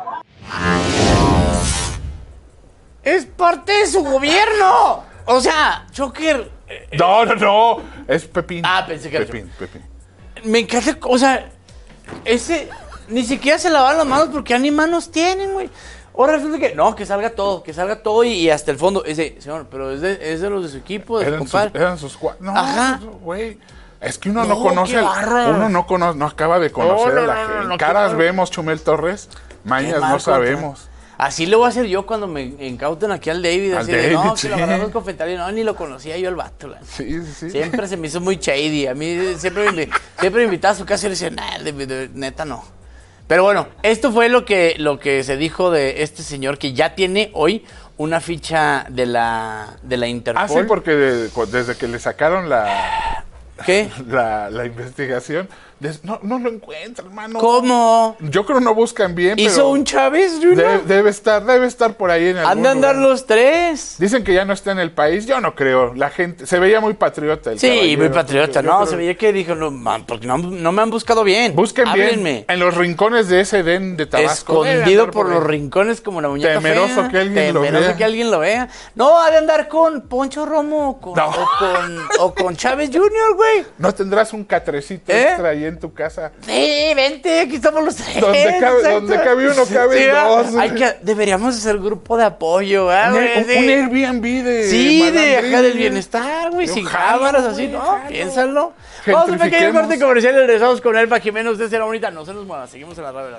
Es parte de su gobierno. O sea, Joker. eh, No, no, no, es Pepín. Ah, pensé que era Pepín, Pepín. Me encanta, o sea, ese ni siquiera se lavaron las manos porque ya ni manos tienen, güey. Ahora resulta que, no, que salga todo, que salga todo y, y hasta el fondo. Ese, señor, pero es de, es de los de su equipo, de su Eran sus, compadre. eran sus cua- No, Ajá. güey. Es que uno no, No, conoce, qué al- bárbaro. uno no conoce, no acaba de conocer No, no, a la no, no, gente. no, qué Caras bárbaro. vemos, Chumel Torres, mañas Qué no mal sabemos. Así lo voy a hacer yo cuando me incauten aquí al David. Al Así de, David, no, sí. que lo agarramos con fentanilo. No, ni lo conocía yo el vato. La. Sí, sí, sí. Siempre se me hizo muy shady. A mí siempre me, siempre me invitaba a su casa y le decía, nah, de- de- neta no. Pero bueno, esto fue lo que, lo que se dijo de este señor que ya tiene hoy una ficha de la, de la Interpol. Ah, sí, porque de- cu- desde que le sacaron la... ¿Qué? La, la investigación, des- no, no lo encuentra, hermano. ¿Cómo? Yo creo no buscan bien, ¿Hizo pero un Chávez Junior? Debe, debe estar, debe estar por ahí en algún Han de andar lugar. los tres. Dicen que ya no está en el país, yo no creo. La gente, se veía muy patriota el Sí, caballero. muy patriota. Yo No, creo- se veía que dijo, no, man, porque no, no me han buscado bien. Busquen Háblenme. bien en los rincones de ese Edén de Tabasco. Debe Escondido andar por ahí. los rincones como la muñeca Temeroso fea. que alguien lo Temeroso vea. que alguien lo vea. No, ha de andar con Poncho Romo o con, No. o con, o con Chávez Junior, güey. ¿No tendrás un catrecito ¿Eh? extra ahí en tu casa? Sí, vente, aquí estamos los tres. Donde cabe- exacto. donde cabe uno, caben Sí, dos. hay que, deberíamos hacer grupo de apoyo, ¿verdad, Un, güey? un- Sí. un Airbnb de Sí, de malandrín. acá del bienestar, güey, Yo sin jalo, cámaras, güey, así, ¿no? jalo. Piénsalo. Vamos a un pequeño Gentrifiquemos. corte comercial y regresamos con Elba Jiménez. Usted será bonita, no se nos mueva, seguimos en la radio.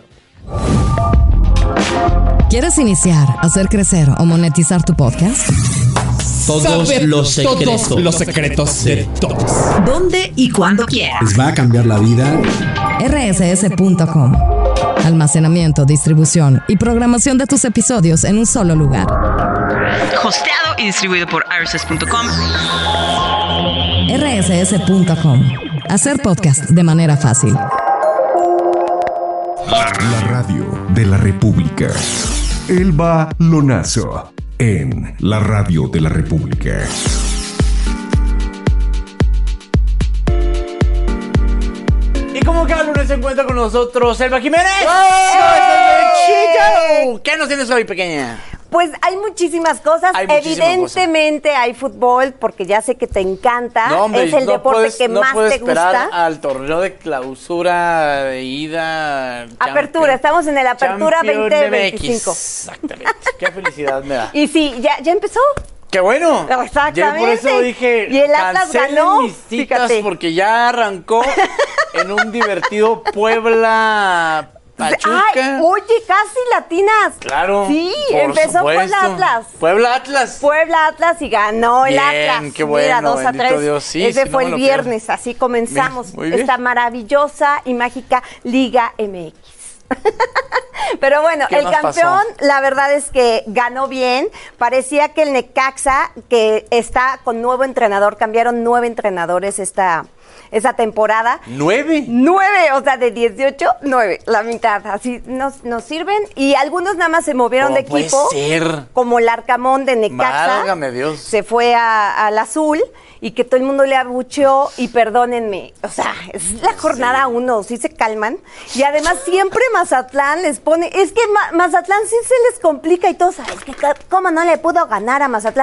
¿Quieres iniciar, hacer crecer o monetizar tu podcast? Todos Saber los secretos. todos los secretos de todos. ¿Dónde y cuándo quieras? Les va a cambiar la vida. R S S punto com. Almacenamiento, distribución y programación de tus episodios en un solo lugar. Hosteado y distribuido por R S S punto com. R S S punto com. Hacer podcast de manera fácil. La radio de la República. Elba Lonazo en la radio de la República. Y como cada lunes se encuentra con nosotros Elba Jiménez. ¡Oh! ¿Qué nos tienes hoy, pequeña? Pues hay muchísimas cosas. Hay muchísimas Evidentemente hay fútbol, porque ya sé que te encanta. No, hombre, es el no deporte puedes- que no más puedes te esperar gusta. al torneo de clausura de ida. Apertura, estamos en el Apertura Champion veinte M X. veinticinco. Exactamente. Qué felicidad me da. Y sí, ya, ya empezó. ¡Qué bueno! Exactamente. Yo por eso dije, Y el Atlas cancelen ganó, mis citas fíjate. porque ya arrancó en un divertido Puebla Pachuca. Ay, oye, casi latinas. Claro, Sí, por empezó supuesto. Puebla Atlas. Puebla Atlas. Puebla Atlas y ganó el Bien, Atlas. qué bueno, Mira, dos a bendito tres. Dios. Sí, Ese sí, no fue me el lo viernes, pierdo. así comenzamos Bien, muy bien. esta maravillosa y mágica Liga M X. Pero bueno, ¿Qué el más campeón, pasó? la verdad es que ganó bien. Parecía que el Necaxa, que está con nuevo entrenador, cambiaron nueve entrenadores esta, esta temporada. ¿Nueve? Nueve, o sea, de dieciocho, nueve, la mitad. Así nos, nos sirven. Y algunos nada más se movieron de ¿Cómo puede equipo. ser? Como el Arcamón de Necaxa. Válgame Dios. Se fue a- al azul y que todo el mundo le abucheó y perdónenme. O sea, es la jornada uno, sí se calman. Y además siempre Mazatlán les pone, es que Ma- Mazatlán sí se les complica y todos, ¿sabes qué? ¿Cómo no le pudo ganar a Mazatlán?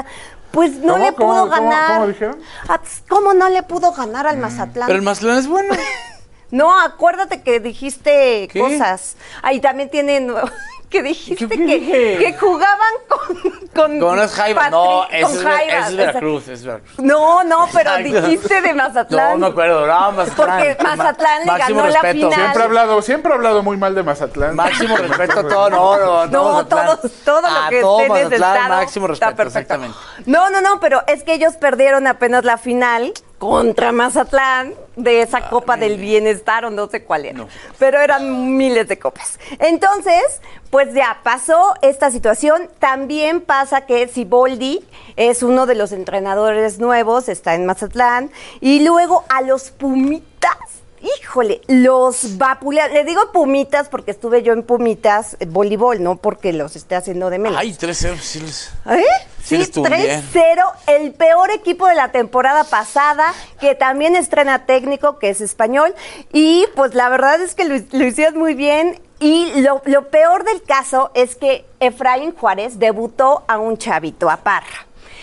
Pues no ¿Cómo, le pudo cómo, ganar. ¿Cómo, cómo dijeron? Ah, pues, ¿Cómo no le pudo ganar al Mazatlán? Pero el Mazatlán es bueno. No, acuérdate que dijiste ¿Qué? cosas. Ahí también tienen... que dijiste ¿Qué que, dije? que jugaban con... Con, Con unas jaivas. No, Patri- eso con es, jaivas, eso es Veracruz, es Veracruz. No, no, pero Exacto. dijiste de Mazatlán. No me acuerdo, no, Mazatlán. Porque Mazatlán le Máximo ganó la respeto. final. Siempre he hablado, siempre he hablado muy mal de Mazatlán. Máximo respeto a todo, no, no, No, Mazatlán. todo, todo lo A que todo esté en ese Mazatlán, estado máximo está respeto, perfecto. exactamente. No, no, no, pero es que ellos perdieron apenas la final contra Mazatlán de esa Ah, Copa del Bienestar o no sé cuál era. Pero eran miles de copas. Entonces, pues ya pasó esta situación. También pasa que Siboldi es uno de los entrenadores nuevos, está en Mazatlán. Y luego a los Pumitas, híjole, los vapulean. Le digo Pumitas porque estuve yo en Pumitas, eh, voleibol, no porque los esté haciendo de menos. Ay, tres cero, sí les... ¿Eh? Sí, Sí, estuvo tres bien. cero, el peor equipo de la temporada pasada, que también estrena técnico, que es español, y pues la verdad es que lo, lo hicieron muy bien, y lo, lo peor del caso es que Efraín Juárez debutó a un chavito, a Parra,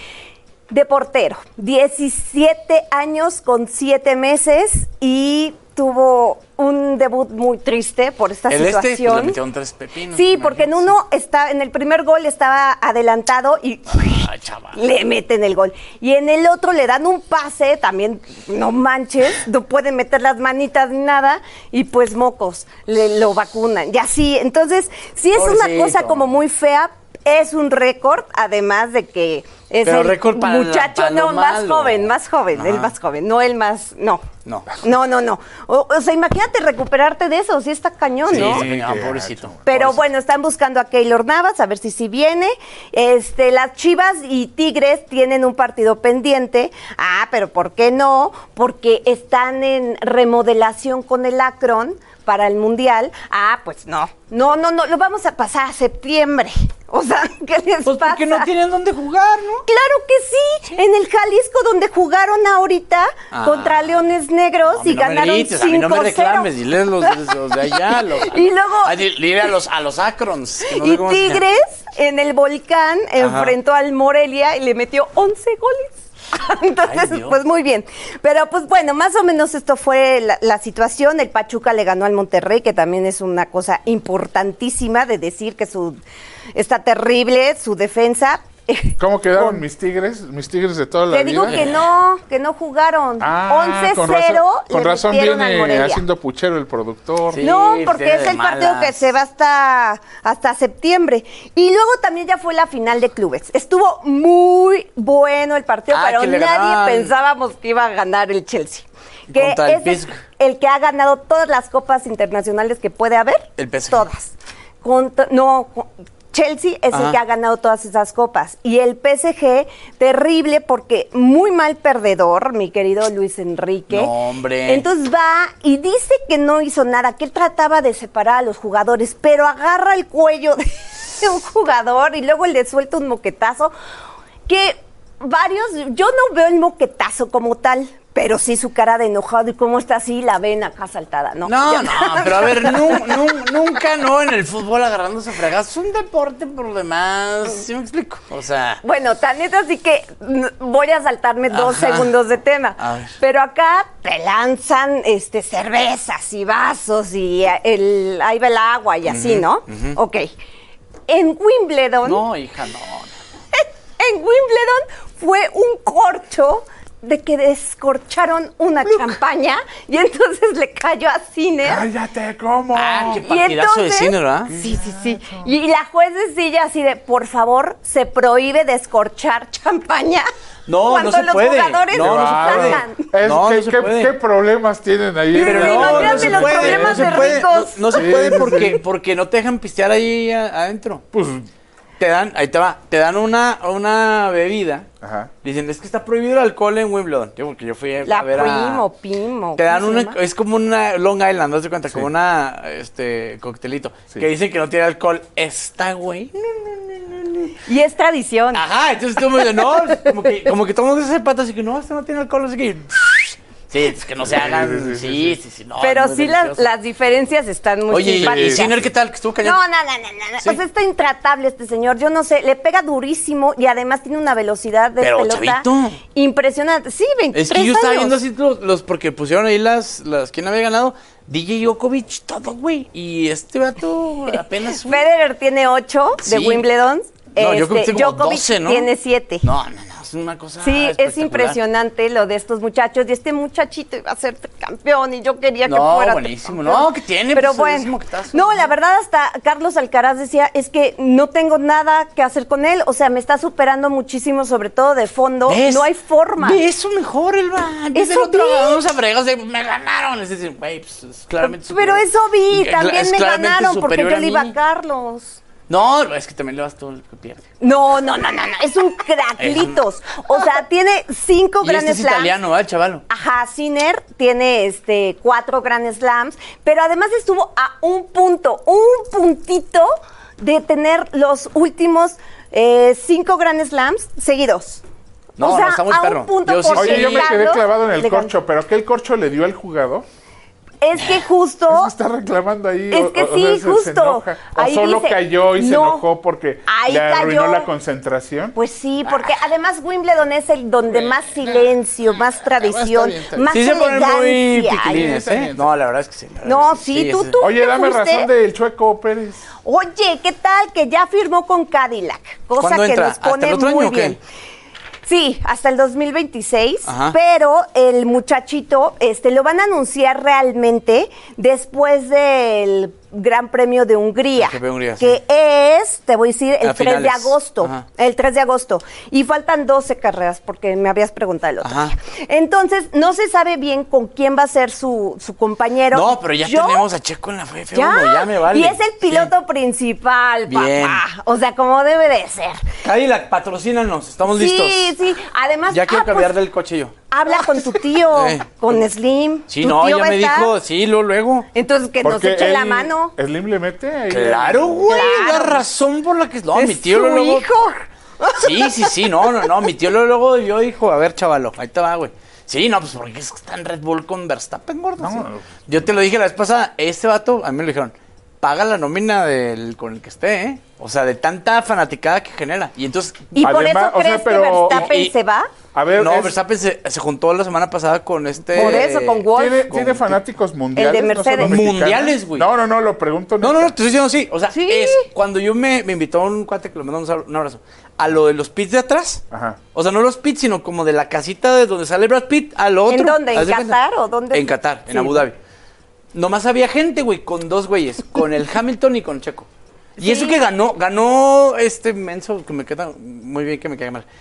de portero, diecisiete años con siete meses, y tuvo un debut muy triste por esta El este, situación. pues le metieron tres pepinos. Sí, porque en uno está, en el primer gol estaba adelantado y Ay, chaval. le meten el gol. Y en el otro le dan un pase, también, no manches, no pueden meter las manitas ni nada, y pues mocos, le, lo vacunan. Y así, entonces, sí es una Pobrecito. cosa como muy fea, es un récord, además de que es Pero el récord para la- muchacho, para lo no, más malo. joven, más joven, el Ajá. más joven, no el más, no. No. No, no, no. O, o sea, imagínate recuperarte de eso, sí está cañón, Sí, ¿no? sí, no, pobrecito. Pero bueno, están buscando a Keylor Navas, a ver si sí viene. Este, las Chivas y Tigres tienen un partido pendiente. Ah, pero ¿por qué no? Porque están en remodelación con el Akron para el Mundial. Ah, pues no. No, no, no, lo vamos a pasar a septiembre. O sea, ¿qué les Pues pasa? porque no tienen dónde jugar, ¿no? Claro que sí, en el Jalisco donde jugaron ahorita Ah. contra Leones Negros A mí y no me ganaron grites, a mí no me cinco cero. reclames, dile los, los de allá. Los, Y luego- Ay, di- dile a los, a los Acrons. que no sé Y cómo se llama. Tigres en el Volcán enfrentó al Morelia y le metió once goles. Entonces, Ay, Dios. pues muy bien. Pero pues bueno, más o menos esto fue la, la situación. El Pachuca le ganó al Monterrey, que también es una cosa importantísima de decir que su está terrible su defensa. ¿Cómo quedaron mis tigres? Mis tigres de toda la Te vida. digo que no, que no jugaron. Ah, con once cero razón, con le razón metieron al viene Morelia. haciendo puchero el productor. No, Sí, porque tiene es de el partido malas. que se va hasta, hasta septiembre. Y luego también ya fue la final de clubes. Estuvo muy bueno el partido, Ah, pero que le nadie ganaban. pensábamos que iba a ganar el Chelsea. Que Contra el es P S G. el, el que ha ganado todas las copas internacionales que puede haber. El P S G. Todas. Contra- no, co- Chelsea es Ajá. el que ha ganado todas esas copas. Y el P S G, terrible porque muy mal perdedor, mi querido Luis Enrique. No, hombre. Entonces va y dice que no hizo nada, que él trataba de separar a los jugadores, pero agarra el cuello de un jugador y luego le suelta un moquetazo que varios, yo no veo el moquetazo como tal, pero sí su cara de enojado y cómo está así, la ven acá saltada, ¿no? No, Ya- no, pero a ver, nu- nu- nunca no en el fútbol agarrándose a fregadas. Es un deporte por lo demás. ¿Sí me explico? O sea, Bueno, tan es así que mm, voy a saltarme dos Ajá. segundos de tema. A ver. Pero acá te lanzan este, cervezas y vasos y eh, el, ahí va el agua y así, Ujú, ¿no? ujú. Ok. En Wimbledon, no, hija, no. en Wimbledon fue un corcho de que descorcharon una champaña y entonces le cayó a Sinner. ¡Cállate, cómo! Ah, qué Y partidazo de entonces- cine, ¿verdad? Sí, sí, sí. Y la juez decía así de, por favor, se prohíbe descorchar champaña. No, cuando no se los puede. jugadores No, no se puede. sacan. Es- No, ¿qué, no se qué- puede. qué problemas tienen ahí? Pero Sí, no, imagínate no se los puede, problemas no se de puede, no, ricos. no se Sí, puede sí, porque, sí. porque no te dejan pistear ahí a- adentro. Pues te dan, ahí te va, te dan una, una bebida. Ajá. Dicen, es que está prohibido el alcohol en Wimbledon. Yo, porque yo fui a La ver a... Primo, Pimo. Te dan ¿cómo se una, llama? es como una Long Island, ¿no te das cuenta? Como una, este, coctelito. Sí. Que dicen que no tiene alcohol. Está, güey. Y es tradición. Ajá, entonces tú me dices, no, como que, como que todo el mundo se hace patas y que no, este no tiene alcohol, así que... Sí, es que no se hagan. Sí, sí, sí. No, pero muy sí las, delicioso. las diferencias están muy Oye, simpáticas. ¿y Sinner qué tal? Que estuvo cañón. No, no, no, no, no. ¿Sí? O sea, está intratable este señor. Yo no sé, le pega durísimo y además tiene una velocidad de Pero, pelota chavito. impresionante. Sí, veintitrés Es que yo estaba años. viendo así los, los- porque pusieron ahí las, las quién había ganado. D J Djokovic, todo, güey. Y este vato apenas. Federer tiene ocho de Sí. Wimbledon. No, Este, Djokovic tiene como Djokovic doce, ¿no? tiene siete. No, no, no, es una cosa. Sí, es espectacular. impresionante lo de estos muchachos. Y este muchachito iba a ser campeón y yo quería que No, fuera buenísimo. campeón. No, ¿qué tiene? Pero Pues, bueno, es moquetazo. no, la verdad hasta Carlos Alcaraz decía, es que no tengo nada que hacer con él. O sea, me está superando muchísimo, sobre todo de fondo. ¿Ves? No hay forma. De eso mejor, Elba. Eso Eso otro, vi. unos fregas de me ganaron. Es decir, güey, pues es claramente Pero superior. eso vi, Es también cla- me es claramente ganaron porque superior yo a le iba mí. a Carlos. No, es que también le vas todo el que pierde. No, no, no, no, no, es un craclitos. O sea, tiene cinco Y Grand este es Slams. italiano, ¿verdad, chavalo? Ajá, Sinner tiene este cuatro Grand Slams, pero además estuvo a un punto, un puntito de tener los últimos eh, cinco Grand Slams seguidos. No, o sea, no, está muy a perro. un punto Yo sí- porque Oye, yo me quedé Carlos clavado en le el ganó. corcho, pero ¿qué el corcho le dio al jugador? Es que justo. Es que está reclamando ahí. Es o- que o- o sí, sea, se- se justo. enoja. O Ahí solo dice, cayó y se no, enojó porque ahí le arruinó cayó. la concentración. Pues sí, porque además Wimbledon es el donde más silencio, más tradición, bien, está bien. más Sí se ponen muy elegancia. piquilines, ¿eh? No, la verdad es que sí. la verdad No, es que sí, tú, es- tú. Oye, ¿te dame fuiste? razón del Chueco Pérez. Oye, ¿qué tal? Que ya firmó con Cadillac, cosa ¿Cuándo que entra? nos ¿Hasta pone el otro muy año o qué? bien. Sí, hasta el dos mil veintiséis, Ajá. pero el muchachito este, lo van a anunciar realmente después del Gran Premio de Hungría, El G P de Hungría, que es, te voy a decir, el A tres de finales. agosto, Ajá. el tres de agosto, y faltan doce carreras, porque me habías preguntado el otro Ajá. día. Entonces, no se sabe bien con quién va a ser su, su compañero. No, pero ya Yo- tenemos a Checo en la F F ya, uno, ya me vale. y es el piloto principal, Bien. papá. O sea, como debe de ser. Cadillac, patrocínanos, estamos Sí, listos. sí. Además, Ya quiero ah, pues, cambiar del coche yo. habla con tu tío, Eh. con Slim. Sí, Tu no, tío ya va a me estar. dijo, sí, luego, luego. Entonces, que nos Porque eche la él- mano. Slim le mete ahí. Claro, güey, la Claro. razón por la que... No, Es mi tío su luego... hijo. Sí, sí, sí, no, no, no, mi tío luego yo dijo, a ver, chavalo, ahí te va, güey. Sí, no, pues porque es que está en Red Bull con Verstappen, gordo. sí. Yo te lo dije la vez pasada, este vato, a mí me lo dijeron, paga la nómina del con el que esté, ¿eh? O sea, de tanta fanaticada que genera. Y entonces... ¿Y por Además, eso o sea, crees que pero- Verstappen y- y- se va? A ver, no, es- Verstappen se, se juntó la semana pasada con este... Por eso, con Wolf. ¿tiene, con- tiene fanáticos mundiales? El de no solo Mercedes. mexicanos? Mundiales, güey. No, no, no, lo pregunto. No, no, neta. no, te estoy diciendo sí. O sea, Sí. es cuando yo me, me invitó a un cuate que le mandó un sal- un abrazo. A lo de los pits de atrás. Ajá. O sea, no los pits, sino como de la casita de donde sale Brad Pitt a lo otro. ¿En dónde? ¿En ¿Haz de cuenta? Qatar o dónde? En Qatar, en Sí. Abu Dhabi. Nomás había gente, güey, con dos güeyes. Con el Hamilton y con Checo. Y eso Sí. que ganó, ganó este menso que me queda muy bien, que me cae mal.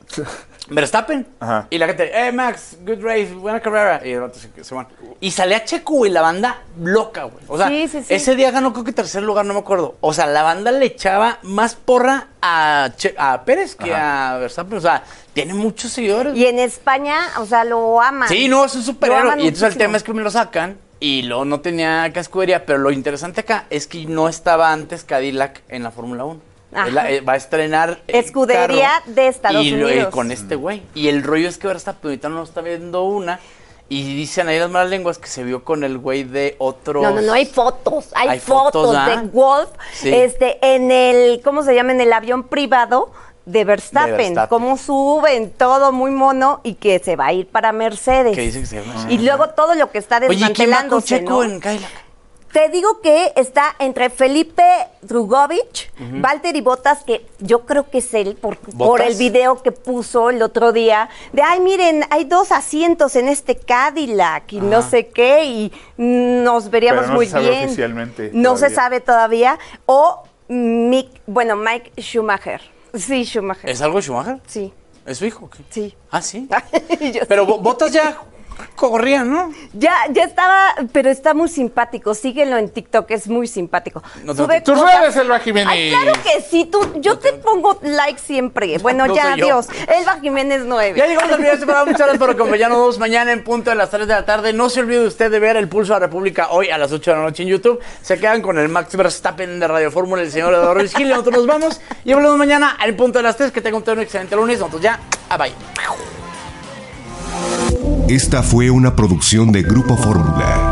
Verstappen. Ajá. Y la gente, eh, Max, good race, buena carrera. Y el otro se, se van. Y salía Checo, güey, la banda loca, güey. O sea, Sí, sí, sí. ese día ganó creo que tercer lugar, no me acuerdo. O sea, la banda le echaba más porra a, Che- a Pérez que a Verstappen. O sea, tiene muchos seguidores. Y en España, o sea, lo aman. Sí, no, es un Lo superhéroe. aman Y entonces el muchísimo. tema es que me lo sacan y luego no tenía cascudería. Pero lo interesante acá es que no estaba antes Cadillac en la Fórmula uno. Ajá. Él la- eh, va a estrenar el Escudería carro de Estados y lo- y Unidos. con este güey. Y el rollo es que Verstappen ahorita no está viendo una. Y dicen ahí las malas lenguas que se vio con el güey de otro. No, no, no, hay fotos, hay, Hay fotos, fotos, ¿ah? de Wolf, Sí. este, en el, ¿cómo se llama? En el avión privado de Verstappen, De Verstappen. cómo suben, todo muy mono y que se va a ir para Mercedes. Que dicen que se llama. Y luego todo lo que está Oye, ¿quién va con desmantelándose, Checo ¿no? en Cadillac? Te digo que está entre Felipe Drugovich, Ujú. Valtteri Bottas, que yo creo que es él, por, por ¿Bottas? el video que puso el otro día, de, ay, miren, hay dos asientos en este Cadillac y no Ajá. sé qué, y nos veríamos Pero no muy se sabe bien. oficialmente No se todavía. sabe todavía. O Mick, bueno, Mike Schumacher. Sí, Schumacher. ¿Es algo de Schumacher? Sí. ¿Es su hijo? o qué? Sí. Ah, sí. Yo Pero sí. Bo- Bottas ya corría, ¿no? Ya, ya estaba, pero está muy simpático. Síguelo en TikTok, es muy simpático. No te- Sube Tus cosas- redes, Elba Jiménez. Ay, claro que sí, tú, yo te pongo like siempre. Bueno, No ya, soy yo. adiós. Elba Jiménez nueve. Ya llegamos al final de este programa. Muchas gracias por acompañarnos mañana en punto de las tres de la tarde. No se olvide usted de ver el Pulso de la República hoy a las ocho de la noche en YouTube. Se quedan con el Max Verstappen de Radio Fórmula, el señor Eduardo Ruiz Gil. Nosotros nos vamos y hablamos mañana al punto de las tres. Que tengan usted un excelente lunes. Nosotros ya, ah, bye. Esta fue una producción de Grupo Fórmula.